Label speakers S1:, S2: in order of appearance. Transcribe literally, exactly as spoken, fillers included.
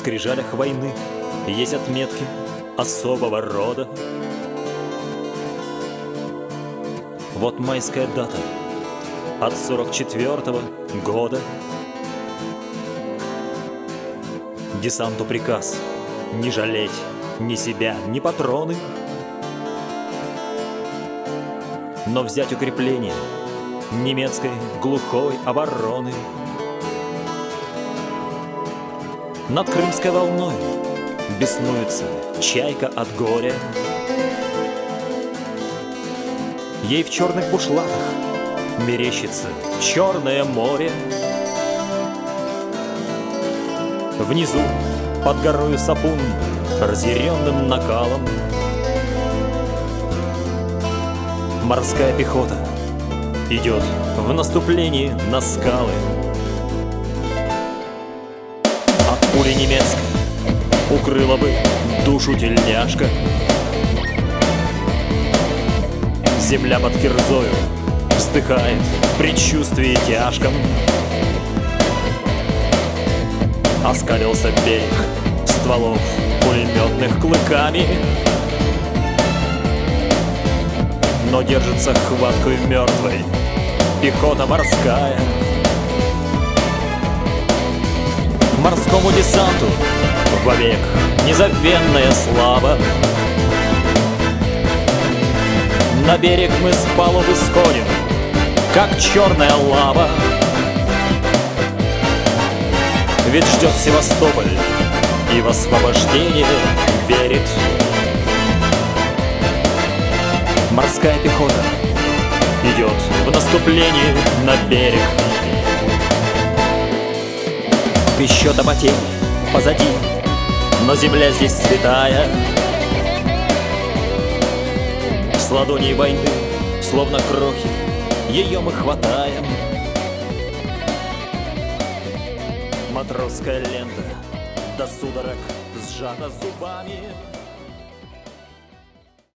S1: скрижалях войны есть отметки особого рода. Вот майская дата от сорок четвёртого года. Десанту приказ не жалеть ни себя, ни патроны, но взять укрепление немецкой глухой обороны. Над Крымской волной беснуется чайка от горя. Ей в черных бушлатах мерещится Черное море. Внизу, под горою Сапун, разъяренным накалом, морская пехота идет в наступлении на скалы. От пули немецкой укрыла бы душу тельняшка. Земля под кирзою вздыхает в предчувствии тяжком. Оскалился берег стволов пулеметных клыками, но держится хваткой мертвой пехота морская. Морскому десанту вовек незабвенная слава. На берег мы с палубы сходим, как черная лава. Ведь ждет Севастополь и в освобождение верит. Морская пехота идет в наступлении на берег. Еще до потерь позади, но земля здесь святая. С ладоней войны, словно крохи, ее мы хватаем. Матросская лента до судорог сжата зубами.